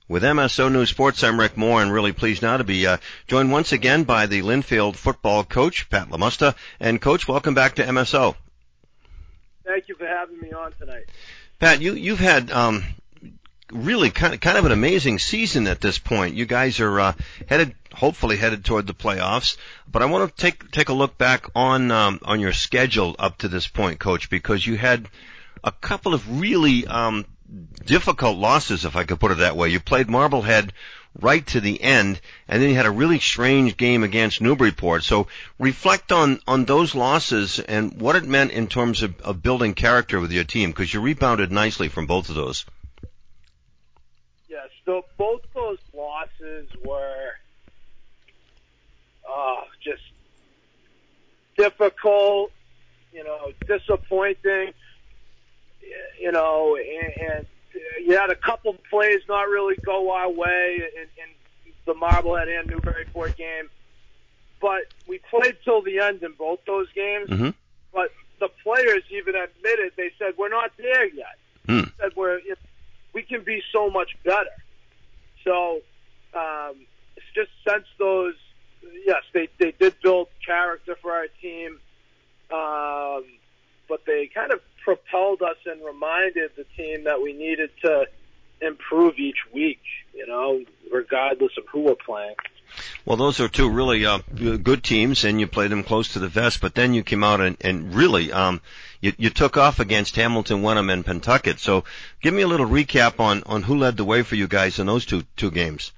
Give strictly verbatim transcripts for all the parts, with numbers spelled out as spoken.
With M S O News Sports, I'm Rick Moore, and really pleased now to be uh, joined once again by the Linfield football coach, Pat LaMusta. And, Coach, welcome back to M S O. Thank you for having me on tonight. Pat, you, you've had um, really kind of, kind of an amazing season at this point. You guys are uh, headed, hopefully headed toward the playoffs. But I want to take take a look back on um, on your schedule up to this point, Coach, because you had a couple of really um, difficult losses, if I could put it that way. You played Marblehead right to the end, and then you had a really strange game against Newburyport. So reflect on, on those losses and what it meant in terms of, of building character with your team, because you rebounded nicely from both of those. Yes, so both those losses were uh, just difficult, you know, disappointing. You know, and, and you had a couple of plays not really go our way in, in the Marblehead and Newburyport game. But we played till the end in both those games. Mm-hmm. But the players even admitted, they said, we're not there yet. Mm. They said, we're, we can be so much better. So um, it's just since those, yes, they, they did build character for our team. Um, but they kind of propelled us and reminded the team that we needed to improve each week, you know, regardless of who we're playing. Well, those are two really uh, good teams, and you played them close to the vest, but then you came out and, and really um, you, you took off against Hamilton, Wenham, and Pentucket. So give me a little recap on, on who led the way for you guys in those two two games.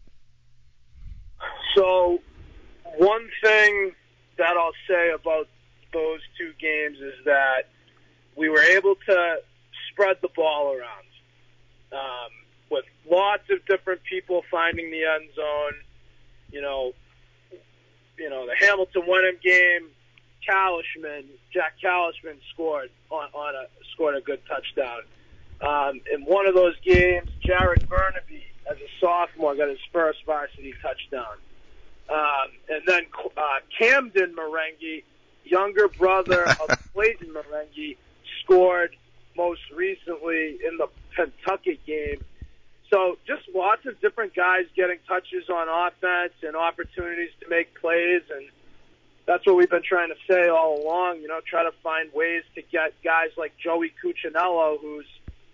So one thing that I'll say about those two games is that we were able to spread the ball around um, with lots of different people finding the end zone. You know, you know the Hamilton Wenham game, Kalishman, Jack Kalishman scored on, on a scored a good touchdown. Um, in one of those games, Jared Burnaby, as a sophomore, got his first varsity touchdown. Um, and then uh, Camden Marenghi, younger brother of Clayton Marenghi, scored most recently in the Pentucket game. So just lots of different guys getting touches on offense and opportunities to make plays, and that's what we've been trying to say all along, you know, try to find ways to get guys like Joey Cuccinello, who's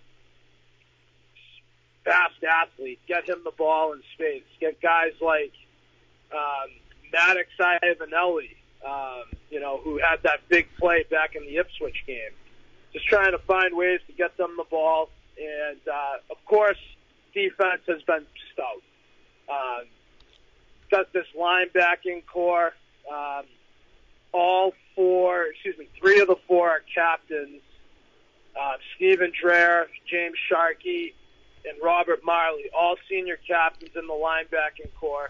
a fast athlete, get him the ball in space. Get guys like um, Maddox Ivanelli, um, you know, who had that big play back in the Ipswich game. Just trying to find ways to get them the ball. And, uh, of course, defense has been stout. Um, got this linebacking core. Um, all four, excuse me, three of the four are captains. Uh, Stephen Dreher, James Sharkey, and Robert Marley, all senior captains in the linebacking core.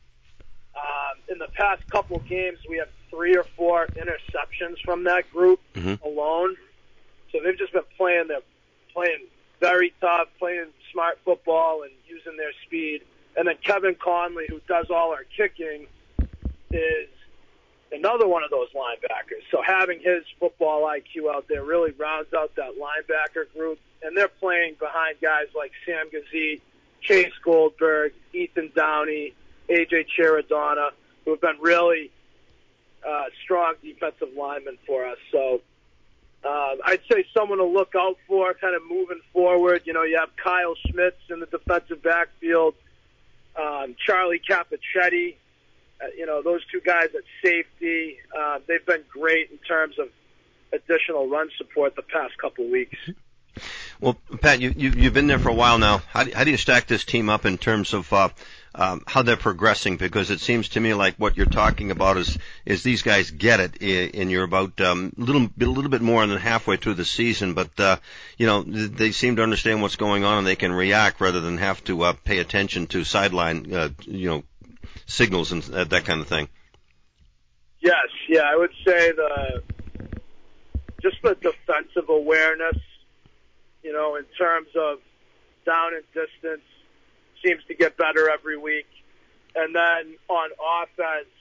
Um, in the past couple of games, we have three or four interceptions from that group mm-hmm. alone. So they've just been playing their, playing very tough, playing smart football and using their speed. And then Kevin Conley, who does all our kicking, is another one of those linebackers. So having his football I Q out there really rounds out that linebacker group. And they're playing behind guys like Sam Gazit, Chase Goldberg, Ethan Downey, A J Chiradonna, who have been really uh, strong defensive linemen for us. So uh, I'd say someone to look out for kind of moving forward. You know, you have Kyle Schmitz in the defensive backfield, um, Charlie Capichetti, uh, you know, those two guys at safety. Uh, they've been great in terms of additional run support the past couple of weeks. Well, Pat, you, you, you've been there for a while now. How do, how do you stack this team up in terms of uh, um, how they're progressing? Because it seems to me like what you're talking about is is these guys get it, and you're about um, a little a little bit more than halfway through the season. But uh, you know, they seem to understand what's going on, and they can react rather than have to uh, pay attention to sideline, uh, you know, signals and uh, that kind of thing. Yes, yeah, I would say the just the defensive awareness. You know, in terms of down and distance, seems to get better every week. And then on offense,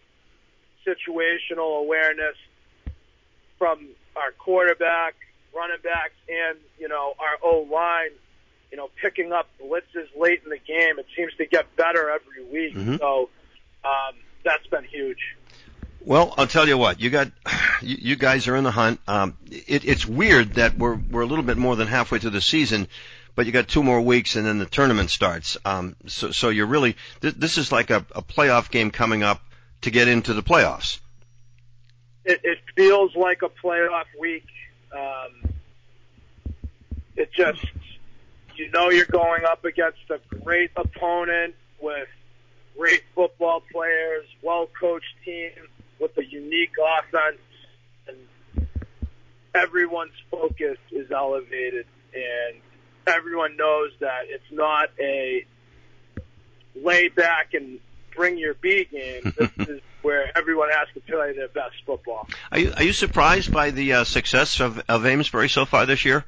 situational awareness from our quarterback, running backs, and, you know, our O-line you know, picking up blitzes late in the game. It seems to get better every week. Mm-hmm. So um, that's been huge. Well, I'll tell you what, you got, you, you guys are in the hunt. Um, it, it's weird that we're we're a little bit more than halfway through the season, but you got two more weeks and then the tournament starts. Um, so so you're really th- this is like a, a playoff game coming up to get into the playoffs. It, it feels like a playoff week. Um, it just, you know, you're going up against a great opponent with great football players, well-coached team with a unique offense, and everyone's focus is elevated, and everyone knows that it's not a lay back and bring your B game. This is where everyone has to play their best football. Are you, are you surprised by the uh, success of, of Amesbury so far this year?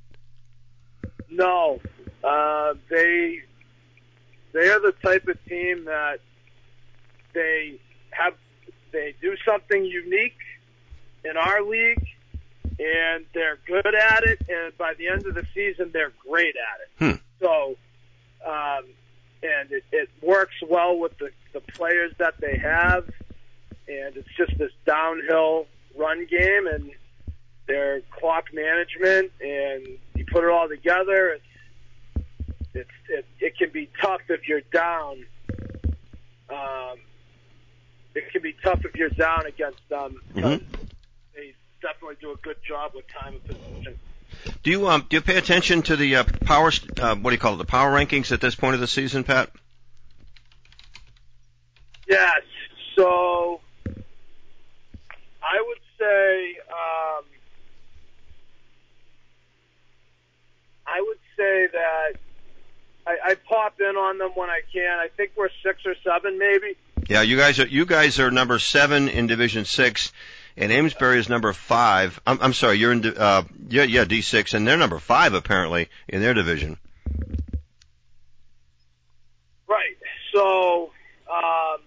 No. Uh, they they are the type of team that they have they do something unique in our league, and they're good at it, and by the end of the season, they're great at it. Hmm. So, um, and it, it works well with the, the players that they have, and it's just this downhill run game, and their clock management, and you put it all together, it's, it's, it, it can be tough if you're down. Um, it can be tough if you're down against them. Mm-hmm. They definitely do a good job with time and position. Do you um do you pay attention to the uh, power uh, what do you call it, the power rankings at this point of the season, Pat? Yes. So I would say um, I would say that I, I pop in on them when I can. I think we're six or seven, maybe. Yeah, you guys are you guys are number seven in Division Six, and Amesbury is number five. I'm, I'm sorry, you're in uh yeah yeah D six, and they're number five apparently in their division. Right. So um,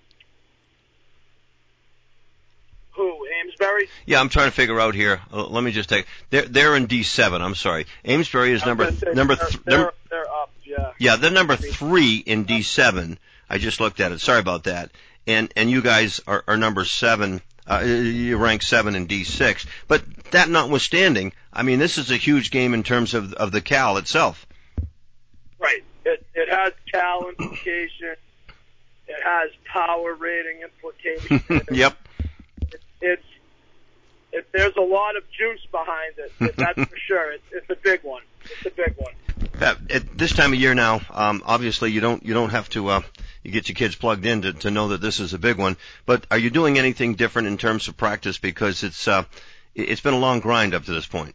who? Amesbury? Yeah, I'm trying to figure out here. Uh, let me just take. They're they're in D seven. I'm sorry. Amesbury is number th- number they're, th- they're, number. they're up. Yeah. Yeah, they're number three in D seven. I just looked at it. Sorry about that. And and you guys are, are number seven. Uh, you rank seven in D six. But that notwithstanding, I mean, this is a huge game in terms of of the Cal itself. Right. It it has Cal implications. It has power rating implications. Yep. It, it's it, there's a lot of juice behind it. That's for sure. It's, it's a big one. It's a big one. Pat, at this time of year now, um, obviously you don't you don't have to uh, you get your kids plugged in to, to know that this is a big one. But are you doing anything different in terms of practice, because it's uh, it's been a long grind up to this point?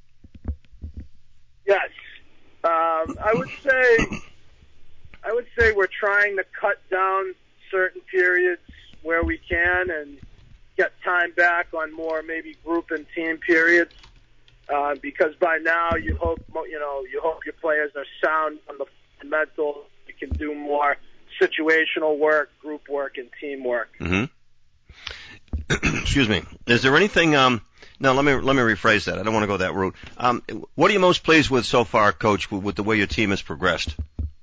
Yes, um, I would say I would say we're trying to cut down certain periods where we can and get time back on more maybe group and team periods. Uh, because by now you hope you know you hope your players are sound on the fundamentals. You can do more situational work, group work, and teamwork. Mm-hmm. Excuse me. Is there anything? Um, no, let me let me rephrase that. I don't want to go that route. Um, what are you most pleased with so far, Coach, with, with the way your team has progressed?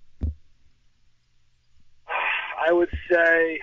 I would say,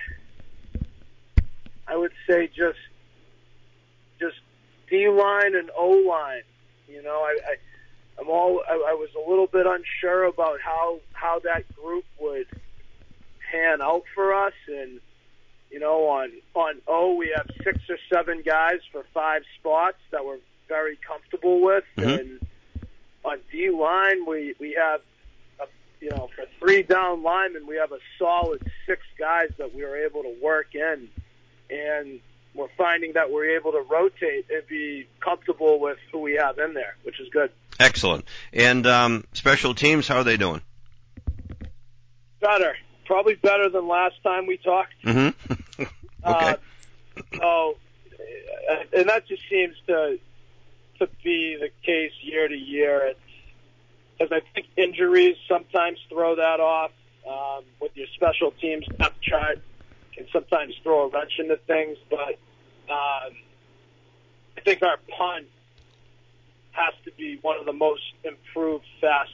I would say just just D-line and O-line. You know, I, I, I'm all, I, I was a little bit unsure about how, how that group would pan out for us. And, you know, on, on O, we have six or seven guys for five spots that we're very comfortable with. Mm-hmm. And on D-line, we, we have, a, you know, for three down linemen, we have a solid six guys that we were able to work in. And we're finding that we're able to rotate and be comfortable with who we have in there, which is good. Excellent. And um, special teams, how are they doing? Better. Probably better than last time we talked. Mm-hmm. Okay. Uh, so, and that just seems to to be the case year to year. Because I think injuries sometimes throw that off um, with your special teams depth chart. Can sometimes throw a wrench into things, but um, I think our punt has to be one of the most improved facets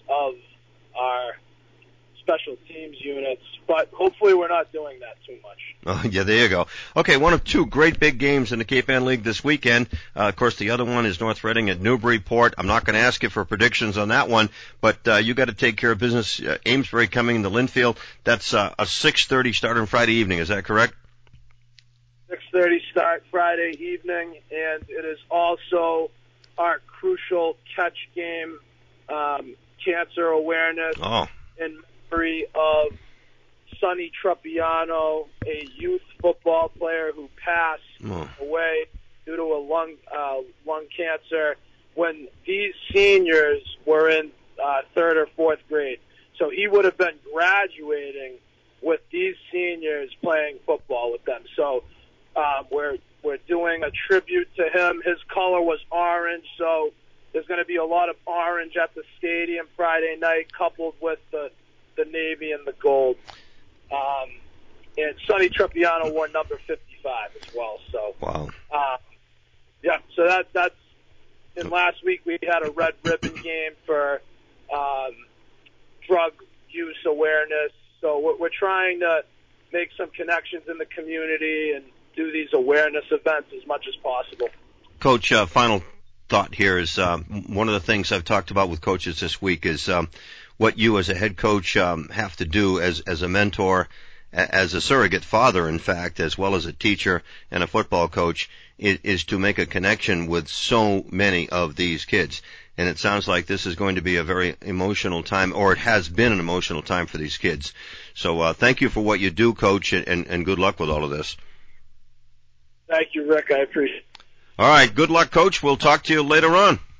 of our special teams units, but hopefully we're not doing that too much. Oh, yeah, there you go. Okay, one of two great big games in the Cape Ann League this weekend. Uh, of course, the other one is North Reading at Newburyport. I'm not going to ask you for predictions on that one, but uh, you got to take care of business. Uh, Amesbury coming into Linfield. That's uh, a six thirty start on Friday evening. Is that correct? six thirty start Friday evening, and it is also our crucial catch game, um, cancer awareness. Oh. In memory of Sonny Trappiano, a youth football player who passed oh. away due to a lung uh, lung cancer when these seniors were in uh, third or fourth grade. So he would have been graduating with these seniors playing football with them. So uh, we're we're doing a tribute to him. His color was orange, so there's going to be a lot of orange at the stadium Friday night, coupled with the, the navy and the gold. Um, and Sonny Trappiano wore number fifty-five as well. So, wow. Uh, yeah. So that that's. And last week we had a red ribbon game for um, drug use awareness. So we're, we're trying to make some connections in the community and do these awareness events as much as possible. Coach, uh, final thought here is um, one of the things I've talked about with coaches this week is um, what you as a head coach um, have to do as as a mentor, as a surrogate father, in fact, as well as a teacher and a football coach, is, is to make a connection with so many of these kids. And it sounds like this is going to be a very emotional time, or it has been an emotional time for these kids. So uh, thank you for what you do, Coach, and, and good luck with all of this. Thank you, Rick. I appreciate it. All right. Good luck, Coach. We'll talk to you later on.